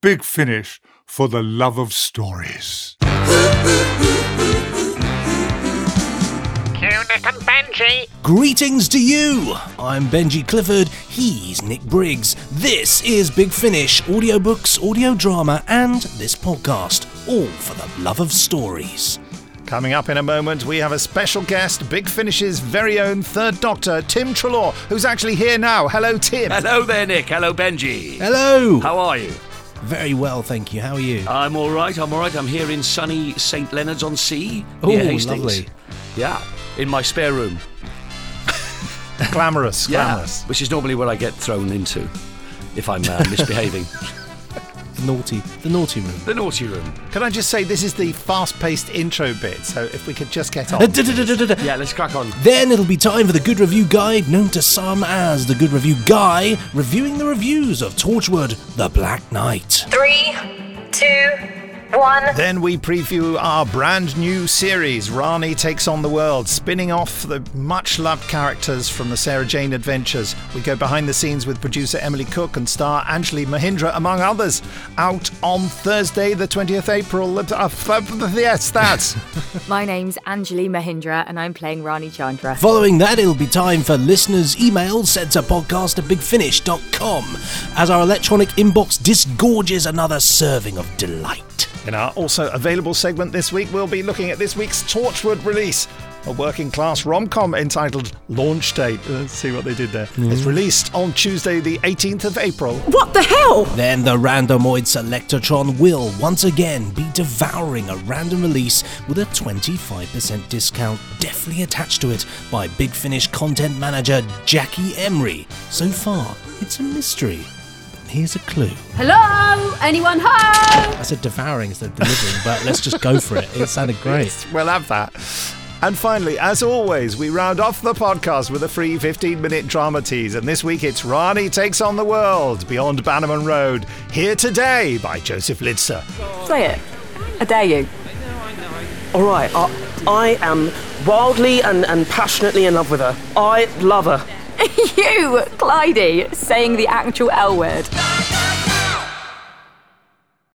Big Finish for the love of stories. Nick and Benji. Greetings to you! I'm Benji Clifford, he's Nick Briggs. This is Big Finish, audiobooks, audio drama, and this podcast, all for the love of stories. Coming up in a moment, we have a special guest, Big Finish's very own Third Doctor, Tim Treloar, who's actually here now. Hello, Tim. Hello there, Nick. Hello, Benji. Hello! How are you? Very well, thank you. How are you? I'm all right. I'm here in sunny St. Leonard's-on-Sea. Oh, near Hastings. lovely. Yeah, in my spare room. Glamorous. Which is normally where I get thrown into if I'm misbehaving. The naughty room. The naughty room. Can I just say, this is the fast-paced intro bit, so if we could just get on. Yeah, let's crack on. Then it'll be time for the Good Review Guide, known to some as the Good Review Guy, reviewing the reviews of Torchwood, The Black Knight. 3, 2, 1. Then we preview our brand new series, Rani Takes on the World, spinning off the much-loved characters from the Sarah Jane Adventures. We go behind the scenes with producer Emily Cook and star Anjali Mahindra, among others. Out on Thursday, the 20th April. Yes, that's. My name's Anjali Mahindra and I'm playing Rani Chandra. Following that, it'll be time for listeners' emails sent to podcast@bigfinish.com as our electronic inbox disgorges another serving of delight. In our also available segment this week, we'll be looking at this week's Torchwood release, a working-class rom-com entitled Launch Date. Let's see what they did there. It's released on Tuesday, the 18th of April. What the hell? Then the Randomoid Selectotron will once again be devouring a random release with a 25% discount deftly attached to it by Big Finish content manager Jackie Emery. So far, it's a mystery. Here's a clue. Hello? Anyone home? I said devouring instead of delivering, but let's just go for it. It sounded great. We'll have that. And finally, as always, we round off the podcast with a free 15-minute drama tease. And this week it's Rani Takes on the World, Beyond Bannerman Road, Here Today by Joseph Lidser. Say it. I dare you. All right, I am wildly and passionately in love with her. I love her. You, Clydie, saying the actual L word.